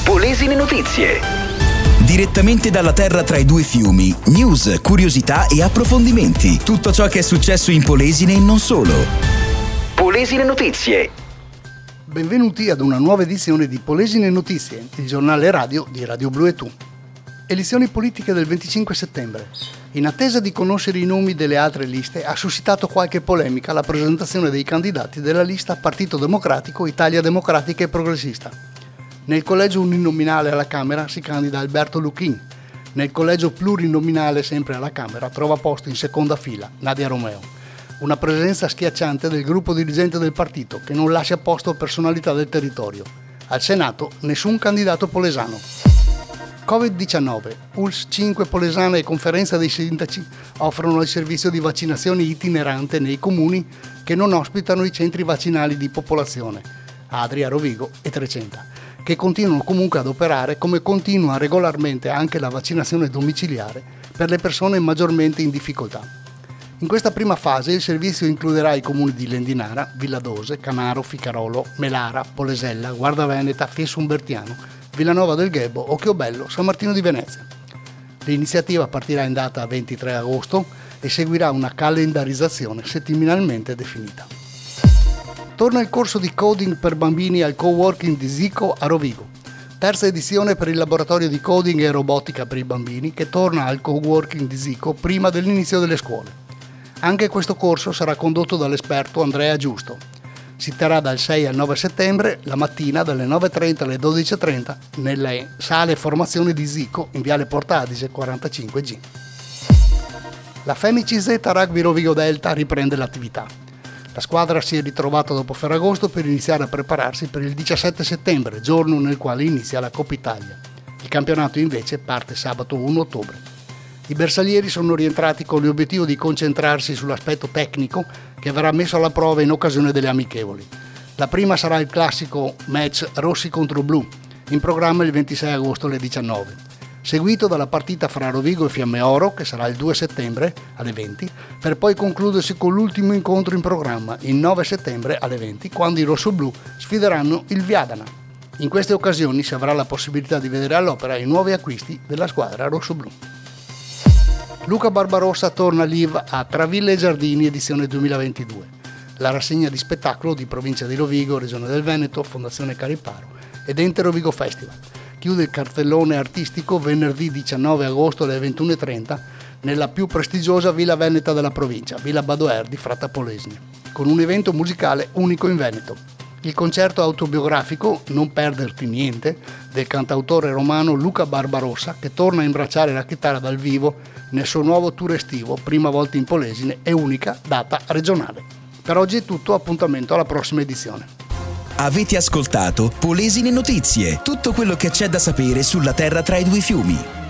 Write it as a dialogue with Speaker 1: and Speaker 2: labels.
Speaker 1: Polesine Notizie.
Speaker 2: Direttamente dalla terra tra i due fiumi, news, curiosità e approfondimenti. Tutto ciò che è successo in Polesine e non solo.
Speaker 1: Polesine Notizie.
Speaker 3: Benvenuti ad una nuova edizione di Polesine Notizie, il giornale radio di Radio Blu e Tu. Elezioni politiche del 25 settembre. In attesa di conoscere i nomi delle altre liste, ha suscitato qualche polemica la presentazione dei candidati della lista Partito Democratico, Italia Democratica e Progressista. Nel collegio uninominale alla Camera si candida Alberto Lucchin. Nel collegio plurinominale, sempre alla Camera, trova posto in seconda fila Nadia Romeo. Una presenza schiacciante del gruppo dirigente del partito, che non lascia posto personalità del territorio. Al Senato nessun candidato polesano. Covid-19, ULSS 5 Polesana e Conferenza dei Sindaci offrono il servizio di vaccinazione itinerante nei comuni che non ospitano i centri vaccinali di popolazione, Adria, Rovigo e Trecenta, che continuano comunque ad operare, come continua regolarmente anche la vaccinazione domiciliare per le persone maggiormente in difficoltà. In questa prima fase il servizio includerà i comuni di Lendinara, Villadose, Canaro, Ficarolo, Melara, Polesella, Guarda Veneta, Fesso Umbertiano, Villanova del Ghebo, Occhiobello, San Martino di Venezia. L'iniziativa partirà in data 23 agosto e seguirà una calendarizzazione settimanalmente definita. Torna il corso di coding per bambini al coworking di Zico a Rovigo. Terza edizione per il laboratorio di coding e robotica per i bambini che torna al coworking di Zico prima dell'inizio delle scuole. Anche questo corso sarà condotto dall'esperto Andrea Giusto. Si terrà dal 6 al 9 settembre, la mattina dalle 9.30 alle 12.30 nelle sale formazione di Zico in Viale Porta Adige 45G. La Fenici Z Rugby Rovigo Delta riprende l'attività. La squadra si è ritrovata dopo Ferragosto per iniziare a prepararsi per il 17 settembre, giorno nel quale inizia la Coppa Italia. Il campionato invece parte sabato 1 ottobre. I bersaglieri sono rientrati con l'obiettivo di concentrarsi sull'aspetto tecnico che verrà messo alla prova in occasione delle amichevoli. La prima sarà il classico match Rossi contro Blu, in programma il 26 agosto alle 19, seguito dalla partita fra Rovigo e Fiamme Oro, che sarà il 2 settembre alle 20, per poi concludersi con l'ultimo incontro in programma, il 9 settembre alle 20, quando i rossoblu sfideranno il Viadana. In queste occasioni si avrà la possibilità di vedere all'opera i nuovi acquisti della squadra rossoblu. Luca Barbarossa torna live a Traville e Giardini edizione 2022, la rassegna di spettacolo di provincia di Rovigo, Regione del Veneto, Fondazione Cariparo ed Ente Rovigo Festival. Chiude il cartellone artistico venerdì 19 agosto alle 21.30 nella più prestigiosa Villa Veneta della provincia, Villa Badoer di Fratta Polesine, con un evento musicale unico in Veneto. Il concerto autobiografico Non perderti niente del cantautore romano Luca Barbarossa, che torna a imbracciare la chitarra dal vivo nel suo nuovo tour estivo, prima volta in Polesine e unica data regionale. Per oggi è tutto, appuntamento alla prossima edizione.
Speaker 2: Avete ascoltato Polesine Notizie, tutto quello che c'è da sapere sulla terra tra i due fiumi.